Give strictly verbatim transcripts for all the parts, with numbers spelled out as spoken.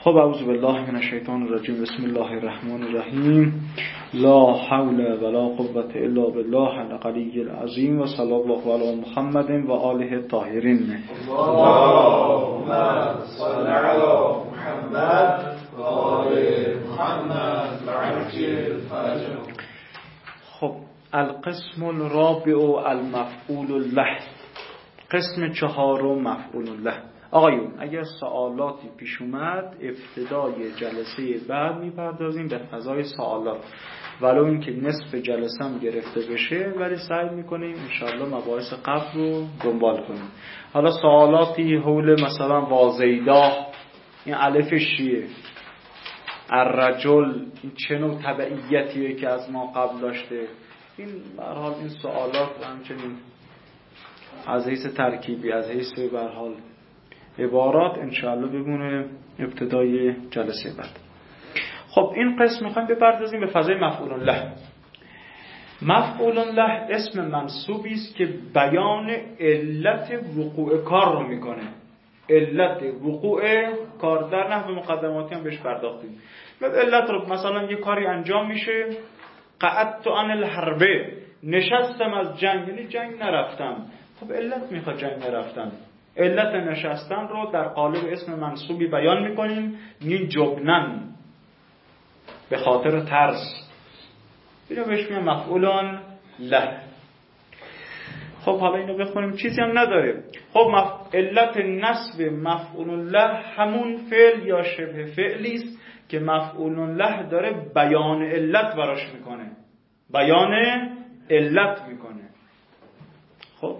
خب اعوذ بالله من الشیطان الرجیم. بسم الله الرحمن الرحیم. لا حول ولا قوة الا بالله العلی العظیم و صلی الله علی محمد و آله الطاهرین. اللهم صل علی محمد و آل محمد و عجل فرجهم. خب القسم الرابع المفعول له. قسم چهارم مفعول له. آقایون اگر سوالاتی پیش اومد ابتدای جلسه بعد میپردازیم به فضای سوالات، ولو اینکه نصف جلسه هم گرفته بشه ولی سعی میکنیم انشاءالله مباحث قبل رو دنبال کنیم. حالا سوالاتی حول مثلا وازیدا، این الف شیه، الرجل، این چه نوع تبعیتیه که از ما قبل داشته، این به هر حال این سوالات همچنین از حیث ترکیبی، از حیث به هر حال عبارات انشاءالله بمونه ابتدای جلسه بعد. خب این قسم میخوایم بپردازیم به فضای مفعول له. مفعول له اسم منصوبی است که بیان علت وقوع کار رو میکنه. علت وقوع کار در نحو مقدماتی هم بهش پرداختیم. علت رو مثلا یه کاری انجام میشه، قعدت عن الحرب، نشستم از جنگ، یعنی جنگ نرفتم. خب علت میخواد جنگ نرفتن. علت نشستن رو در قالب اسم منصوبی بیان میکنیم، این جبنن، به خاطر ترس. اینو بهش میگن مفعولان له. خب حالا اینو بخونیم، چیزی هم نداره. خب مف... علت نصب مفعول له همون فعل یا شبه فعلی است که مفعول له داره بیان علت براش میکنه، بیان علت میکنه. خب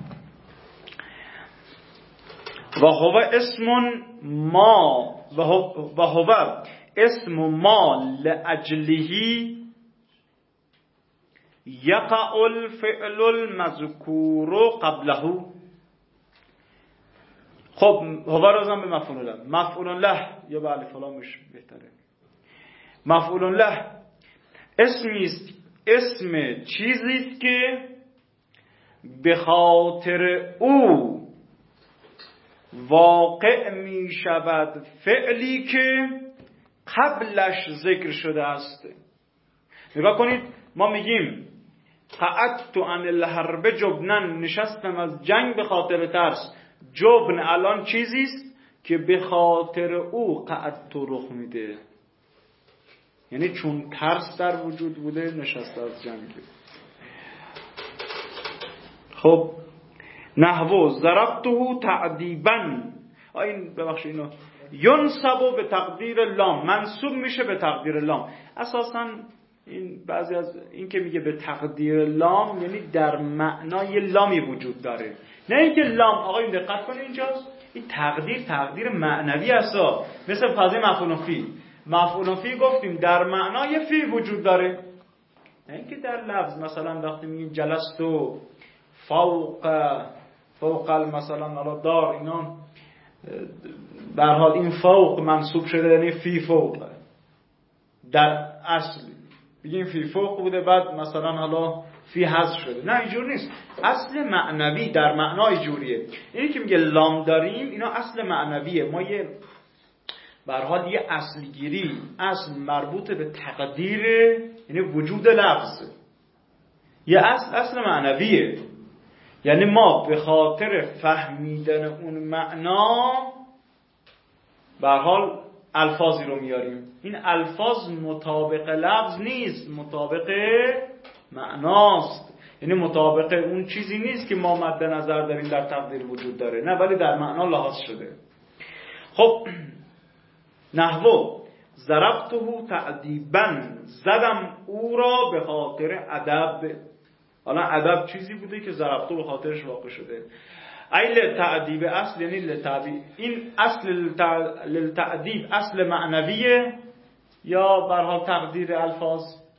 و هو اسم ما و هو اسم ما لاجله یقع الفعل المذکور قبله. خب هو رازم به مفعول له. مفعول له یا به الف لامش بهتره. مفعول له اسمی است، اسم چیزی است که به خاطر او واقع می شود فعلی که قبلش ذکر شده است. نگاه کنید، ما میگیم قعدت عن الحرب جبنن، نشستم از جنگ به خاطر ترس. جبن الان چیزی است که به خاطر او قعدت رخ میده، یعنی چون ترس در وجود بوده نشسته از جنگ. خب نحو ضربته تعذیبا، این ببخشید اینو ینصب به تقدیر لام، منصوب میشه به تقدیر لام. اساساً این بعضی از این که میگه به تقدیر لام یعنی در معنای لامی وجود داره، نه اینکه لام. آقا دقت کنید اینجاست، این تقدیر تقدیر معنوی است، مثل فاضل مفعول فی. مفعول فی گفتیم در معنای فی وجود داره، نه اینکه در لفظ. مثلا وقتی میگیم جلستو فوق فوق مثلا علا دار، اینا به هر حال این فوق منصوب شده یعنی فی فوق. در اصل بگیم فی فوق بوده، بعد مثلا حالا فی حذف شده، نه اینجور نیست. اصل معنوی در معنای جوریه. اینی که میگه لام داریم، اینا اصل معنویه. ما یه به هر حال یه اصل گیری، اصل مربوط به تقدیر یعنی وجود لفظ، یه اصل اصل معنویه. یعنی ما به خاطر فهمیدن اون معنا به هر حال الفاظی رو میاریم. این الفاظ مطابق لفظ نیست، مطابق معناست. یعنی مطابق اون چیزی نیست که ما مد نظر داریم در تقدیر وجود داره، نه، ولی در معنا لحاظ شده. خب نحو ضربته تعذیبا، زدم او را به خاطر ادب. حالا ادب چیزی بوده که ضربته به خاطرش واقع شده. ایل تعذیب اصل یعنی لتعذیب. این اصل للتعذیب اصل معنویه یا به هر حال تقدیر الفاظ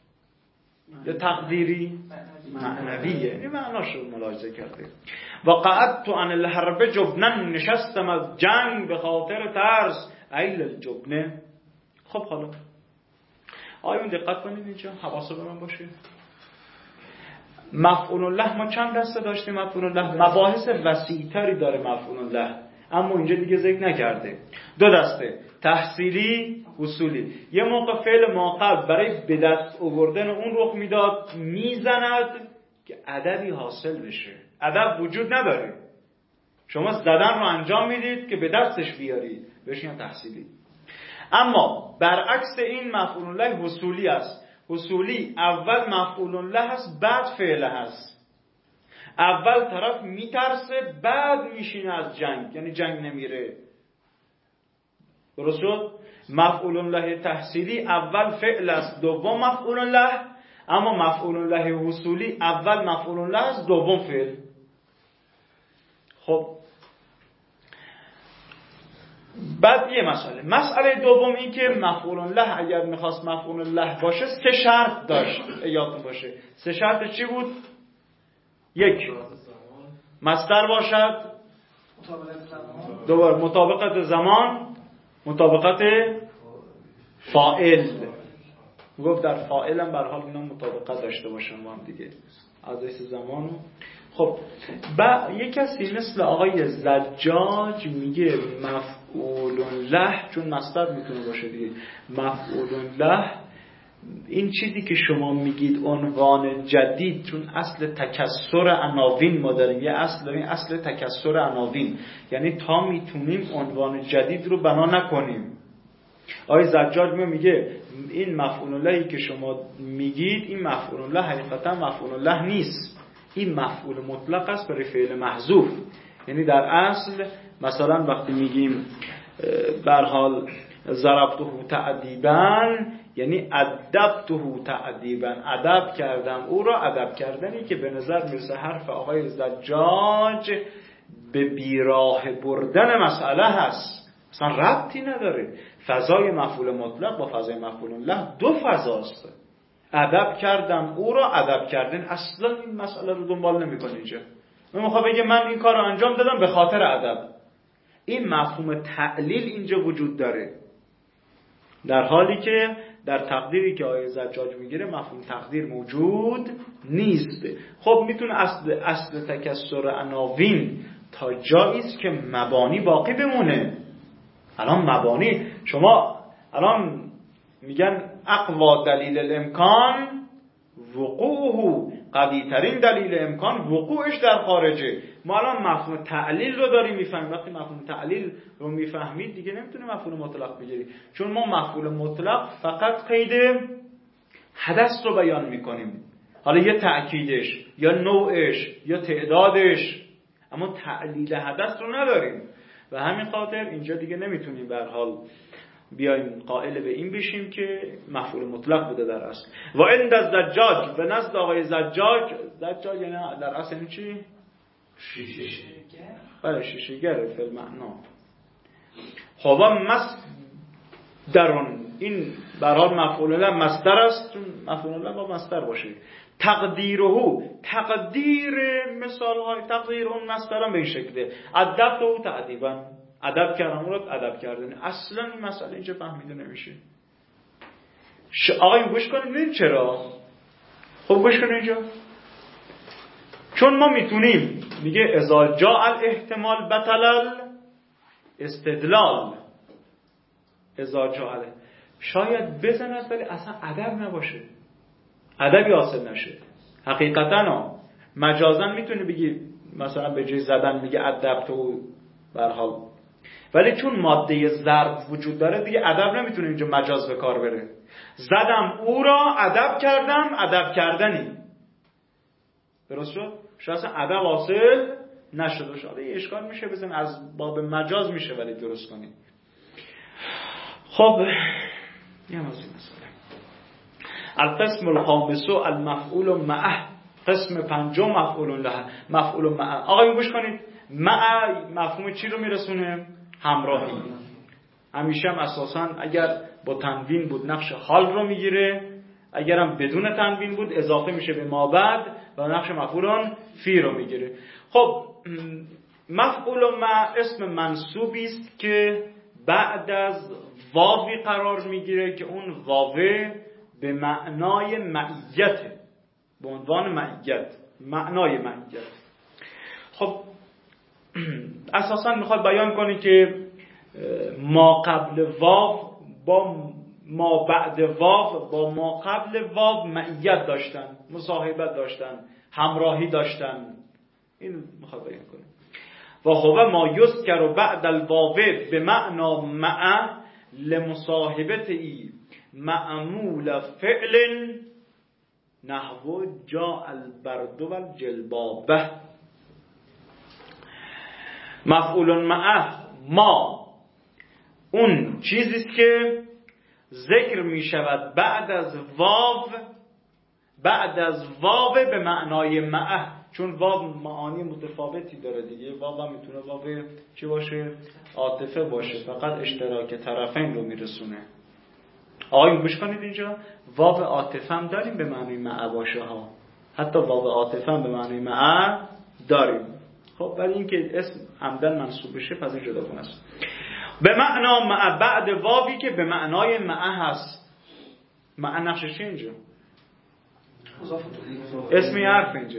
یا تقدیری معنویه، این معناشو ملاحظه کرده. و قعدت عن الحرب جبنن، نشستم از جنگ به خاطر ترس. ایل الجبنه. خب حالا آیون دقت کنید اینجا، حواسو به من باشه. مفعول له ما چند دسته داشتیم؟ مفعول له مباحث وسیع‌تری داره. مفعول له اما اینجا دیگه ذکر نکرده. دو دسته، تحصیلی، اصولی. یه موقع فعل ما قبل برای به دست آوردن اون رخ میداد میزند که ادبی حاصل بشه. ادب وجود نداره، شما زدن رو انجام میدید که به دستش بیارید، بهش میگن تحصیلی. اما برعکس این مفعول له حصولی است. حصولی اول مفعول له است بعد فعل هست. اول طرف میترسه بعد میشینه از جنگ، یعنی جنگ نمیره. درست شد؟ مفعول له تحصیلی اول فعل است دوم مفعول له، اما مفعول له حصولی اول مفعول له است دوم فعل. خب بعد یه مسئله مسئله دوم این که مفعول له اگر میخواست مفعول له باشه سه شرط داشت. یادتون باشه سه شرط چی بود؟ یک، مصدر باشد، دوباره مطابقت زمان، مطابقت فاعل. گفت در فاعل هم به هر حال اینا مطابقت داشته باشن با هم دیگه از حیث زمان. خب با یک کسی مثل آقای زجاج میگه مفعول له، چون مصدر میتونه باشه دیگه، مفعول له این چیزی که شما میگید عنوان جدید، چون اصل تکسر عناوین ما داریم، یه اصل داریم اصل تکسر عناوین، یعنی تا میتونیم عنوان جدید رو بنا نکنیم. آقای زجاج میگه این مفعول لهی که شما میگید این مفعول له حقیقتا مفعول له نیست، این مفعول مطلق است برای فعل محذوف. یعنی در اصل مثلا وقتی میگیم به هر حال ضربته تعدیبا، یعنی ادبته تعدیبا، ادب کردم او را ادب کردنی که به نظر میرسه حرف آقای زجاج به بیراه بردن مسئله هست، اصلا ربطی نداره. فضای مفعول مطلق با فضای مفعول له دو فضاست. ادب کردم او را ادب کردن، اصلا این مسئله رو دنبال نمی‌کنه. اینجا من میخوام بگم من این کار رو انجام دادم به خاطر ادب. این مفهوم تعلیل اینجا وجود داره، در حالی که در تقدیری که آیه زجاج میگیره مفهوم تقدیر موجود نیست. خب میتونه اصل اصل تکسر عناوین تا جایی است که مبانی باقی بمونه. الان مبانی شما الان میگن اقوا دلیل الامکان وقوعه، قوی ترین دلیل امکان وقوعش در خارجه. ما الان مفهوم تعلیل رو داریم میفهمیم. وقتی مفهوم تعلیل رو میفهمید دیگه نمیتونه مفهوم مطلق بگیری، چون ما مفهوم مطلق فقط قید حدث رو بیان میکنیم، حالا یا تأکیدش یا نوعش یا تعدادش، اما تعلیل حدث رو نداریم. و همین خاطر اینجا دیگه نمیتونیم به هر حال بیایم قائل به این بشیم که مفعول مطلق بوده در اصل. و عند الزجاج، به نزد آقای زجاج، زجاج یعنی در اصل این چی؟ شیشه بله شیشه گره فی المعنا. خب مصدرون، این برای مفعول له مصدر است، چون مفعول له با مصدر باشه. تقدیره، تقدیر مثال های تقدیر اون مصدر به این شکله ادبته تعدیبا، ادب کردن اون رو ادب کردن. اصلا این مسئله اینجا فهمیده نمیشه. آقا این گوش کنید ببین چرا. خب گوش کنید اینجا، چون ما میتونیم میگه اذا جاء الاحتمال بطل استدلال، اذا جاء شاید بزند ولی اصلا ادب نباشه، ادبی حاصل نشه. حقیقتا مجازا میتونه بگی مثلا به جای زدن میگه ادب تو برحال، ولی چون ماده ضرب وجود داره دیگه ادب نمیتونه اینجا مجاز به کار بره. زدم او را ادب کردم ادب کردنی، درست شد؟ شاید اصلا ادب حاصل نشده. شاید یه اشکال میشه بزن از باب مجاز میشه ولی درست کنی. خب یه موضوع مثلا القسم الخامس المفعول معه، قسم پنجم مفعول له. مفعول معه آقا گوش کنید، معه مفهوم چی رو میرسونه؟ همراهی. همیشه هم اساساً اگر با تنوین بود نقش حال رو میگیره، اگر هم بدون تنوین بود اضافه میشه به ما بعد و نقش مفعول فی رو میگیره. خب مفعول مع اسم منصوبی است که بعد از واوی قرار میگیره که اون واوه به معنای معیته، به عنوان معیت، معنای معیت. خب اساسا میخواد بیان کنه که ما قبل واو با ما بعد واو با ما قبل واو معیت داشتن، مصاحبت داشتن، همراهی داشتن. این میخواد بیان کنه. و هو ما یذکر بعد الواو به معنا مع لمصاحبته معمول فعل نحو جاء البرد والجلبابه. مفعول معه ما اون چیزی است که ذکر می شود بعد از واو، بعد از واو به معنای معه، چون واو معانی متفاوتی داره دیگه. واو هم میتونه واو چی باشه؟ عاطفه باشه، فقط اشتراک طرفین رو میرسونه. آقایون گوش کنید اینجا، واو عاطفه هم داریم به معنای معه باشه ها، حتی واو عاطفه هم به معنای معه داریم. خب ولی اینکه اسم عمدن منصوب بشه پس این جداگونه است. به معنا مع بعد واوی که به معنای معه هست. معه نقشش اینجا اسمی حرف اینجا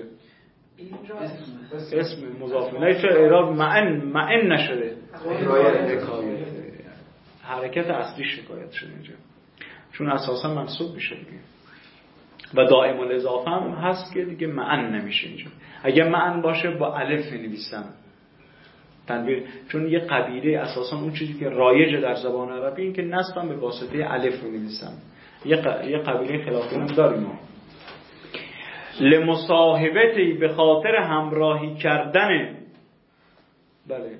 اسم مضاف الیه چه اعراب معن معن نشده، حرکت اصلی شکایت شده اینجا، چون اساسا منصوب میشه دیگه. و دائم الاضافه هم هست که دیگه معن نمیشه اینجا. اگه معن باشه با الف نویسم تنویر، چون یه قبیله اساسا اون چیزی که رایج در زبان عربی این که نصبم به واسطه الف رو نویسم. یه ق... یه قبیله خلافی هم داریم ما. لمصاحبتی به خاطر همراهی کردن. بله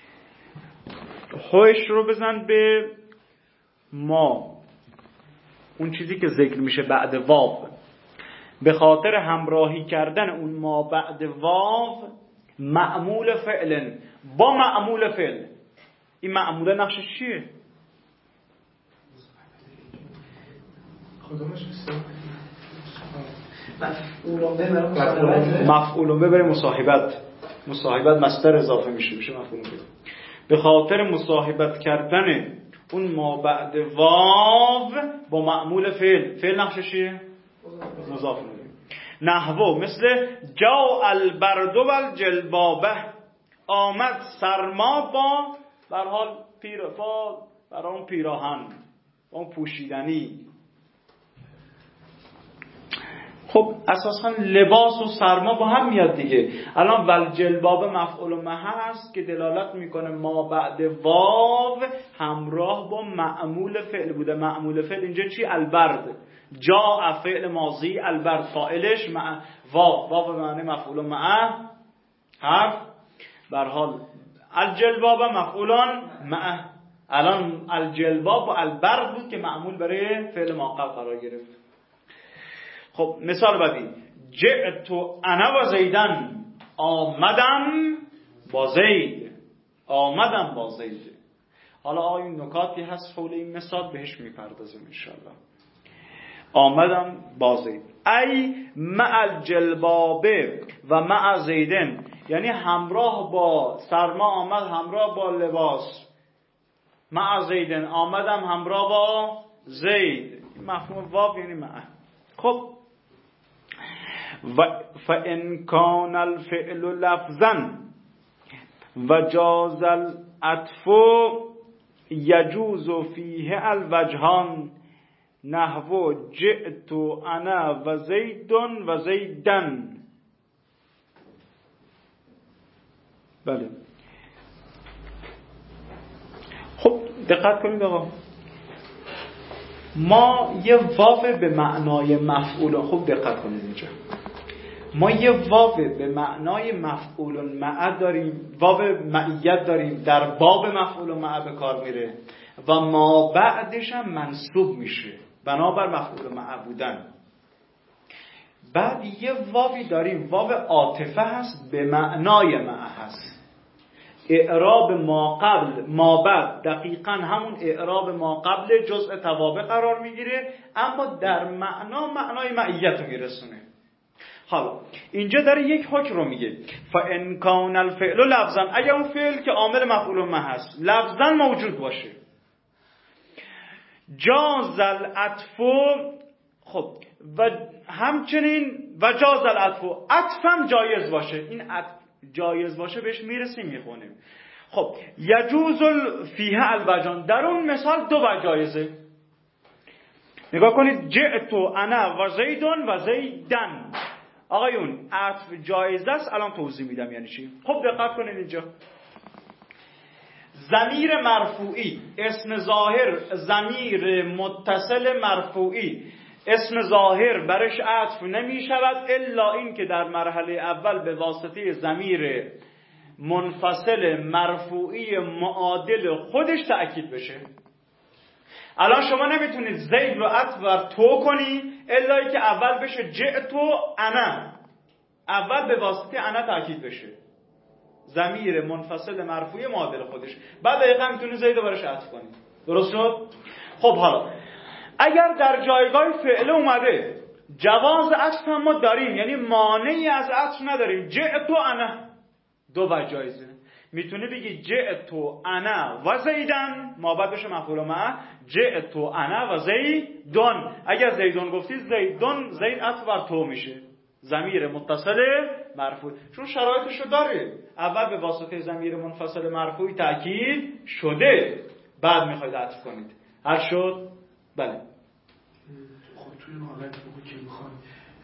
خوش رو بزن به ما اون چیزی که ذکر میشه بعد واو، به خاطر همراهی کردن اون ما بعد واو معمول فعل با معمول فعل. این معمول نقشش چیه؟ مفعول به برای مصاحبت. مصاحبت مصدر اضافه میشه میشه مفعول به. به خاطر مصاحبت کردن اون ما بعد واو با معمول فعل. فعل نقشش چیه؟ مضاف الیه. نحو مثل جاء البرد والجلبابه، آمد سرما با بر حال پیر با بر اون پیراهن اون پوشیدنی. خب اساسا لباس و سرما با هم میاد دیگه. الان والجلبابه مفعول به هست که دلالت میکنه ما بعد واو همراه با معمول فعل بوده. معمول فعل اینجا چی؟ البرد. جاء فعل ماضی، البرد فاعلش، مع واو واو به معنی مفعول معه حرف بر حال. الجلبابه مفعولان معه. الان الجلباب و البرد بود که معمول برای فعل ما قبل قرار گرفت. خب مثال بعدی جئت انا و زیدن، آمدم با زید. آمدم با زید. حالا آیا نکاتی هست حول این مثال بهش میپردازیم انشالله. آمدم با زید ای مع الجلبابه و مع زیدن، یعنی همراه با سرما آمد، همراه با لباس. مع زیدن آمدم همراه با زید. مفهوم واو یعنی مع. خب و فإن كان الفعل لفظا وجاز العطف يجوز فيه الوجهان نحو جئت انا و زید و زیدن. بله خب دقت کنید آقا، ما یه واو به معنای مفعول، خوب دقت کنید اینجا، ما یه واو به معنای مفعول معه داریم، واو معیت داریم در باب مفعول معه به کار میره و ما بعدش هم منصوب میشه بنابر مفعول معه بودن. بعد یه واوی داریم واو عاطفه هست به معنای معه هست. اعراب ما قبل ما بعد دقیقاً همون اعراب ما قبل جزء توابع قرار میگیره، اما در معنا معنای معیت رو میرسونه. حالا اینجا داره یک حکم رو میگه فإن كان الفعل لفظا، اگر اون فعل که عامل مفعول به هست لفظا موجود باشه. جاز العطف، خب و همچنین و جاز العطف، عطف هم جایز باشه. این عطف جایز باشه بهش میرسیم میخونیم. خب یجوز فیه الوجهان، در اون مثال دو وجه جایزه. نگاه کنید، جئت انا و زیدون و زیدن. آقایون عطف جایز است، الان توضیح میدم یعنی چی. خب دقت کنید اینجا، ضمیر مرفوعی اسم ظاهر، ضمیر متصل مرفوعی اسم ظاهر برش عطف نمی شود الا این که در مرحله اول به واسطه ضمیر منفصل مرفوعی معادل خودش تأکید بشه. الان شما نمیتونید زید رو عطف بر تو کنی الا این که اول بشه جئتو انا، اول به واسطه انا تأکید بشه، ضمیر منفصل مرفوعی معادل خودش، بعد دقیقا میتونید زید رو برش عطف کنید. درست شد؟ خب حالا اگر در جایگاه فعل اومده جواز عطف هم ما داریم، یعنی مانعی از عطف نداریم. جئتو انا دو وجه جایزه، میتونه بگی جئتو انا و زیدن، ما بعد بشه مفعول معه، جئتو انا و زیدون. اگر زیدون گفتید زیدون، زید عطف بر تو میشه، ضمیر متصل مرفوع، چون شرایطشو داره، اول به واسطه ضمیر منفصل مرفوعی تأکید شده، بعد میخواید عطف کنید. حل شد؟ بله. خب توی حالت موقع که میخوایم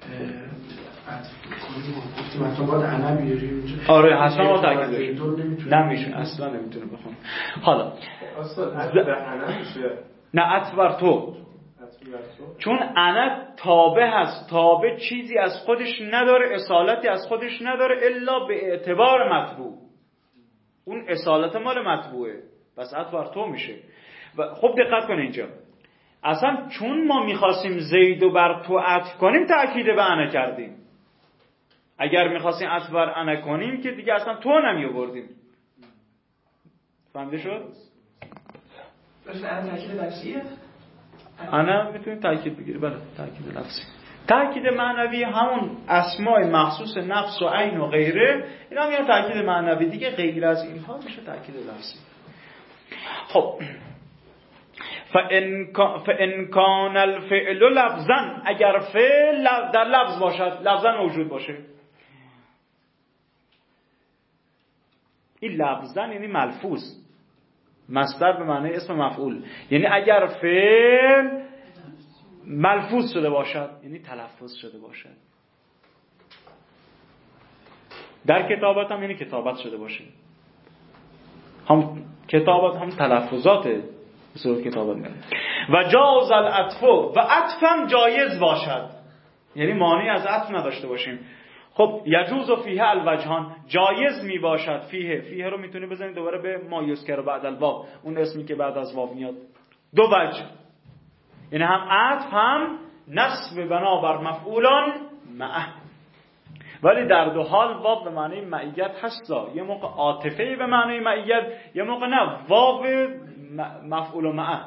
عطف کنیم گفتیم حتما باید انا بیاریم اینجا. آره حتما باید تأکید بشه، نمیشه اصلا نمیتونه بخون. حالا اصلا عطف بر انا میشه، نه عطف بر تو، چون انا تابع هست، تابع چیزی از خودش نداره، اصالتی از خودش نداره الا به اعتبار مطبوع، اون اصالت مال مطبوعه، بس عطف بر تو میشه. و خب دقت کن اینجا، اصلا چون ما میخواستیم زیدو بر تو عطف کنیم تأکید به انا کردیم، اگر میخواستیم عطف بر انا کنیم که دیگه اصلا تو نمیآوردیم. فهمیده شد؟ باشه انا تأکید لفظیه، انا میتونیم تأکید بگیری. بله تأکید لفظی. تأکید معنوی همون اسماء مخصوص نفس و عین و غیره، اینا میان تأکید معنوی، دیگه غیر از اینها میشه تأکید لفظی. خب فَإِنْ كَانَ الْفِعْلُ لَفْظًا، اگر فعل در لفظ باشد، لفظا موجود باشه. این لفظا یعنی ملفوظ، مصدر به معنی اسم مفعول، یعنی اگر فعل ملفوظ شده باشد یعنی تلفظ شده باشد. در کتابت هم یعنی کتابت شده باشه، هم کتابت هم تلفظاته بسیار کتابت میره. و جاز العطف، و عطف هم جایز باشد، یعنی مانعی از عطف نداشته باشیم. خب یجوز فیه الوجهان، جایز می باشد. فیه فیه رو میتونی بزنید دوباره به ما یذکر بعد الواو، اون اسمی که بعد از واو میاد. دو وجه، یعنی هم عطف هم نصب بنابر مفعولان معه، ولی در دو حال واو به معنی معیت هست، یه موقع عاطفه به معنی معیت، یه موقع نه واو مفعول معه،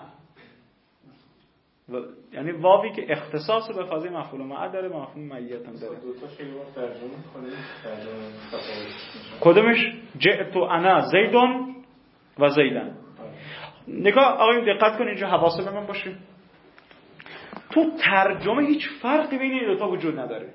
یعنی واوی که اختصاص به فاز مفعول معه داره، مفعول معیت هم داره. دو تا شیوه ترجمه کنیم، ترجمه تفاوت. کدومش؟ جئت انا زیدون و زیدن. نگاه آقایون دقت کن اینجا، حواس به من باشه، تو ترجمه هیچ فرقی بین این دو تا وجود نداره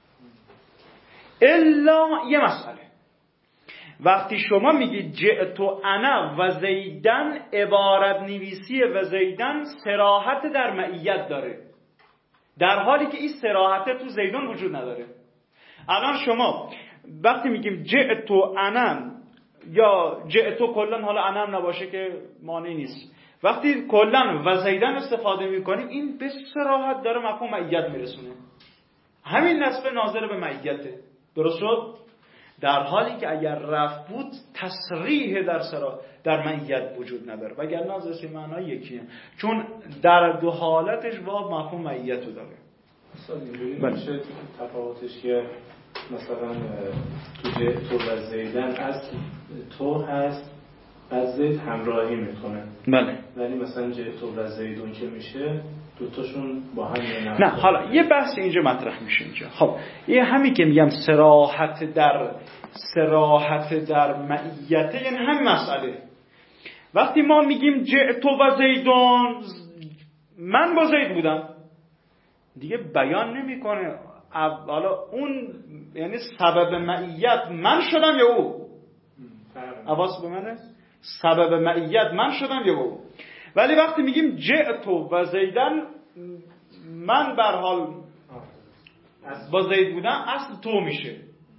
الا یه مسئله. وقتی شما میگید جئت انا و زیدن، عبارت نویسی و زیدن صراحت در معیت داره، در حالی که این صراحت تو زیدان وجود نداره. الان شما وقتی میگیم جئت انا یا جئت کلا، حالا انا هم نباشه که مانعی نیست، وقتی کلا و زیدن استفاده میکنیم این به صراحت داره مفهوم معیت میرسونه، همین نسب ناظر به معیته. درست شد؟ در حالی که اگر رفع بود تصریح در سرا در معیت وجود نداره، وگرنه از اصل معنی یکیه، چون در دو حالتش واو مفهوم معیت رو داره. مثلا اینجوری میشه تفاوتش که مثلا تو تو و زیدن اصل تو هست، بعد زید همراهی میکنه. بله. ولی مثلا تو و زیدون که میشه دوتاشون با هم نه. نه حالا یه بحث اینجا مطرح میشه اینجا. خب یه همین که میگم صراحت در صراحت در معیته، یعنی هم مسئله. وقتی ما میگیم جئت و زیدون، من با زید بودم، دیگه بیان نمیکنه حالا اون یعنی سبب معیت من شدم یا او؟ حواس به منه؟ سبب معیت من شدم یا او؟ ولی وقتی میگیم جئتو و زیدن، من بر حال با زید بودم، اصل تو میشه،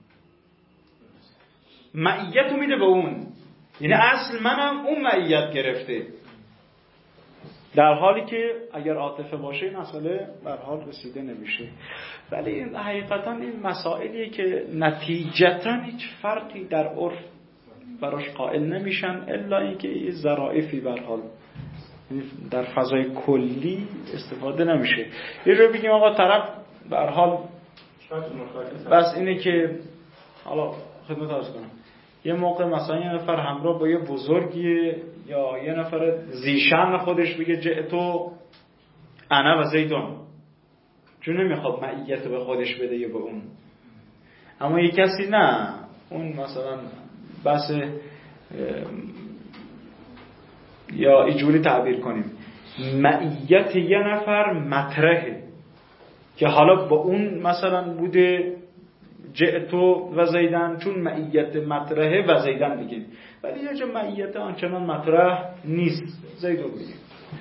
معیت رو میده به اون، یعنی اصل منم اون معیت گرفته، در حالی که اگر عاطفه باشه این مسئله بر حال رسیده نمیشه. ولی این حقیقتا این مسائلیه که نتیجتا هیچ فرقی در عرف براش قائل نمیشن، الا اینکه یه ظرافی بر حال در فضای کلی استفاده نمیشه. یه جور بگیم آقا طرف بر حال بس اینه که حالا خدمت عرض کنم یه موقع مثلا یه نفر همراه با یه بزرگیه یا یه نفر زیشن خودش بگه جئتو انا و زیدون، چون نمیخواد معیت به خودش بده یا به اون. اما یه کسی نه، اون مثلا بس یا اینجوری تعبیر کنیم معیت یه نفر مطرحه که حالا با اون مثلا بوده جئتو و زیدن، چون معیت مطرحه و زیدن بگیم، ولی یه جا معیت آنچنان مطرح نیست، زیدو بگیم.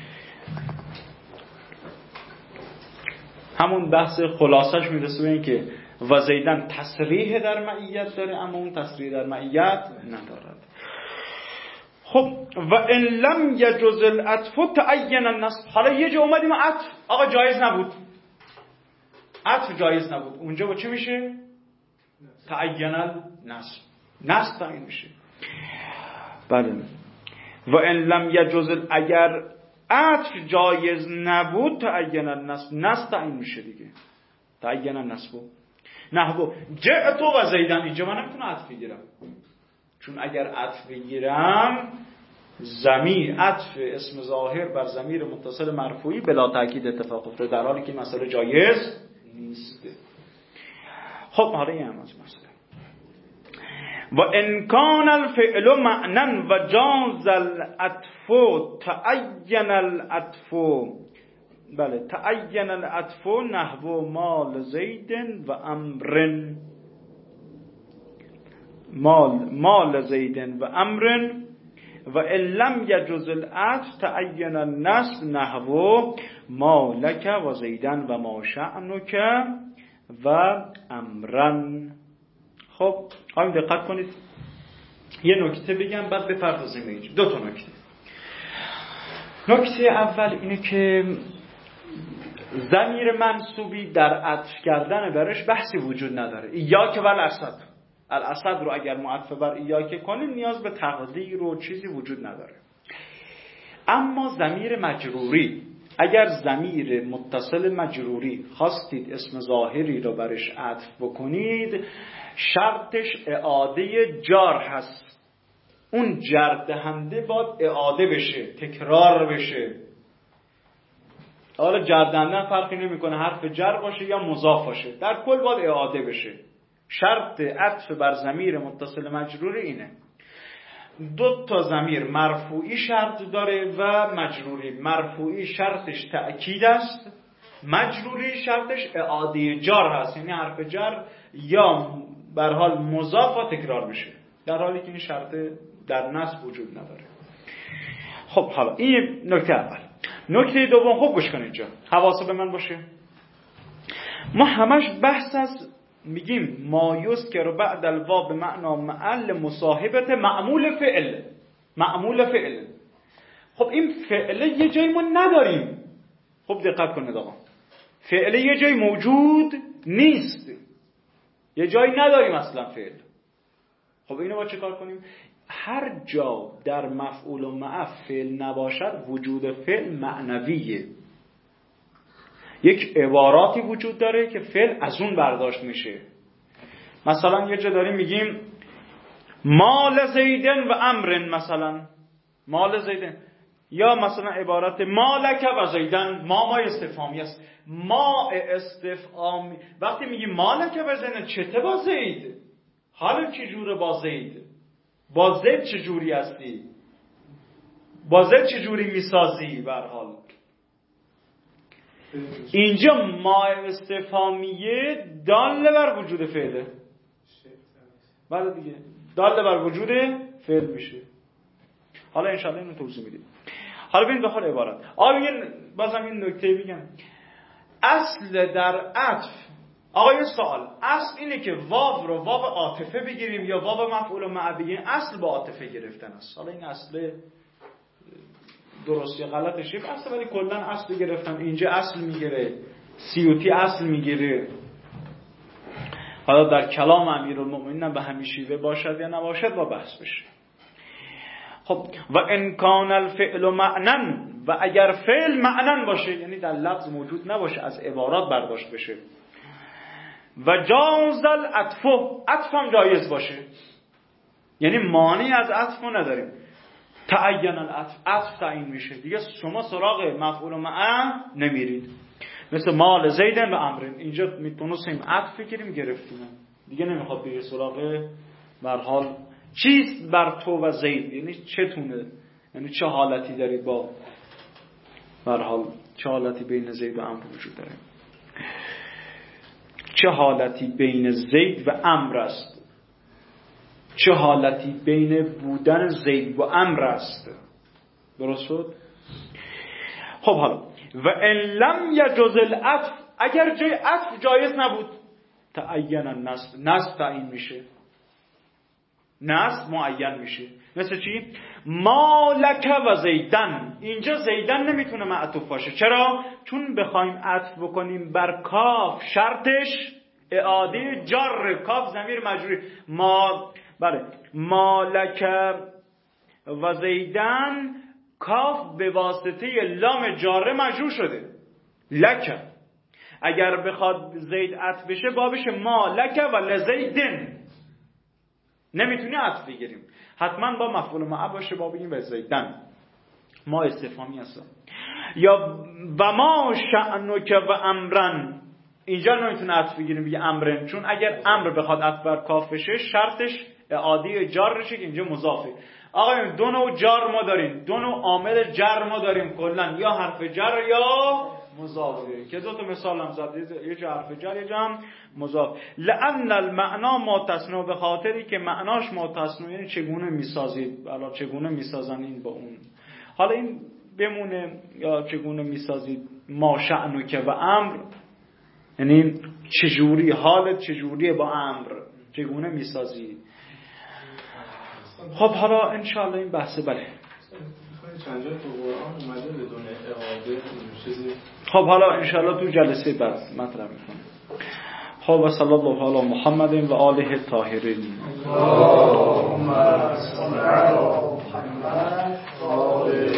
همون بحث خلاصش میرسه به این که و زیدن تصریح در معیت داره اما اون تصریح در معیت ندارد. خب و ان لم یجوز العطف تعین النصب. حالا یه جا اومدیم عطف آقا جایز نبود، عطف جایز نبود، اونجا با چی میشه؟ تعین النصب، نصب تعیین میشه. بله. و ان لم یجوز، اگر عطف جایز نبود تعین النصب، نصب تعیین میشه دیگه. تعین النصب نحو جئت و زیدن، اینجا من نمیتونم عطف بگیرم، چون اگر عطف بگیرم ضمیر عطف اسم ظاهر بر ضمیر متصل مرفوعی بلا تاکید اتفاق افتاده، در حالی که مسئله جایز نیست. خب حالا این هم از مسئله. و ان کان الفعل معنا و جاز العطف تعین العطف. بله تعین العطف نحو مال زید و امر، مال مال زید و امر. و ان لم یجوز العطف تعین النصب نحو ما لک و زیدن و ما شأنک و امرن. خب همین دقت کنید، یه نکته بگم بعد بپردازیم به اینجا. دو تا نکته. نکته اول اینه که ضمیر منصوبی در عطف کردن برش بحثی وجود نداره. ایاک و الاسد، الاسد رو اگر معطف بر ایاک کنیم نیاز به تقدیر و چیزی وجود نداره. اما ضمیر مجروری، اگر ضمیر متصل مجروری خواستید اسم ظاهری رو برش عطف بکنید، شرطش اعاده جار هست. اون جر دهنده باید اعاده بشه، تکرار بشه. حالا جر دهنده فرقی نمیکنه حرف جر باشه یا مضاف باشه، در کل باید اعاده بشه. شرط عطف بر ضمیر متصل مجروری اینه. دو تا ضمیر مرفوعی شرط داره و مجروری. مرفوعی شرطش تأکید است، مجروری شرطش اعاده جار هست، یعنی حرف جر یا بر حال مضاف و تکرار بشه، در حالی که این شرط در نصب وجود نداره. خب حالا این نکته اول. نکته دوم، خوب گوش کنید اینجا، حواس به من باشه. ما همش بحث از میگیم ما یذکر بعد الواو به معنا محل مصاحبت معمول فعل، معمول فعل. خب این فعل یه جایی ما نداریم. خب دقت کنید آقا، فعل یه جایی موجود نیست، یه جایی نداریم اصلا فعل. خب اینو با چه کار کنیم؟ هر جا در مفعول و معه فعل نباشد وجود فعل معنویه. یک عباراتی وجود داره که فعل از اون برداشت میشه. مثلا یه جا داریم میگیم مال زیدن و امرن، مثلا مال زیدن، یا مثلا عبارت مالک و زیدن، ما ما استفهامی است. ما استفهامی وقتی میگیم مالک و زیدن، چته با زید؟ حالا چجوره با زید؟ با زید چجوری هستی؟ با زید چجوری میسازی؟ به هر حال اینجا ما استفهامیه دال بر وجود فعله. بله دیگه دال بر وجود فعل میشه. حالا انشالله اینو توضیح میدیم. حالا ببین داخل عبارت آقا بازم این نکته بگم. اصل در عطف، آقا یه سوال، اصل اینه که واو رو واو عاطفه بگیریم یا واو مفعول معه بگیریم؟ اصل با عاطفه گرفتن است. حالا این اصل درست یا غلطش یه بحثه، ولی کلا اصل گرفتن. اینجا اصل میگیره، سیوطی اصل میگیره. حالا در کلام امیرالمومنین به همین شیوه باشد یا نباشد با بحث بشه. خب و ان کان الفعل معنن، و اگر فعل معنن باشه یعنی در لفظ موجود نباشه، از عبارات برداشت بشه. و جاز العطف، عطف هم جایز باشه، یعنی مانعی از عطف نداریم. تعین العطف، عطف تعیین میشه دیگه، شما سراغ مفعول معه نمیرید. مثل مال زیدن و امرن، اینجا میتونستیم عطف بگیریم گرفتیم دیگه، نمیخواد بگه سراغ بر حال چیست بر تو و زید، یعنی چتونه، یعنی چه حالتی دارید با بر حال، چه حالتی بین زید و امر وجود داره، چه حالتی بین زید و امر است، چه حالتی بین بودن زید و امر است. درست شد؟ خب حالا و ان لم یجوز العطف، اگر جای عطف جایز نبود، تعین النصب، نصب تعیین میشه، نصب معین میشه. مثل چی؟ مالک و زیدن، اینجا زیدن نمیتونه معطوف باشه. چرا؟ چون بخوایم عطف بکنیم بر کاف شرطش اعاده جر، کاف ضمیر مجروری، ما بله مالک و زیدن، کاف به واسطه لام جاره مجرور شده لک. اگر بخواد زید عطف بشه بابش مالک و لزیدن، نمیتونی عطف بگیریم، حتما با مفعول معه باشه، با بگیم و زیدن، ما استفهامی هستم. یا و ما شأنک و امرن، اینجا نمیتونه عطف بگیریم بگه امرن، چون اگر امر بخواد عطف بر کاف بشه شرطش اعاده جارشه که اینجا مضافه. آقا دو نوع جار ما داریم، دو نوع عامل جر ما داریم کلا، یا حرف جر یا مضافه، که دو تا مثال هم زد، یه جا حرف جر یه جا هم مضاف. لأن المعنا متصنع، به خاطری که معناش متصنع، یعنی چگونه میسازید، حالا چگونه میسازن این با اون، حالا این بمونه، یا چگونه میسازید ما شأنک و امر، یعنی چجوری حالت چجوریه با امر، چگونه میسازید. خب حالا انشاءالله این بحثه بله چند جا تو قرآن اومده بدون اعاده چیزی. خب حالا انشاءالله تو جلسه بعد مطرح میکنم. خب و صلی الله علی محمد و آله الطاهرین. اللهم صل علی محمد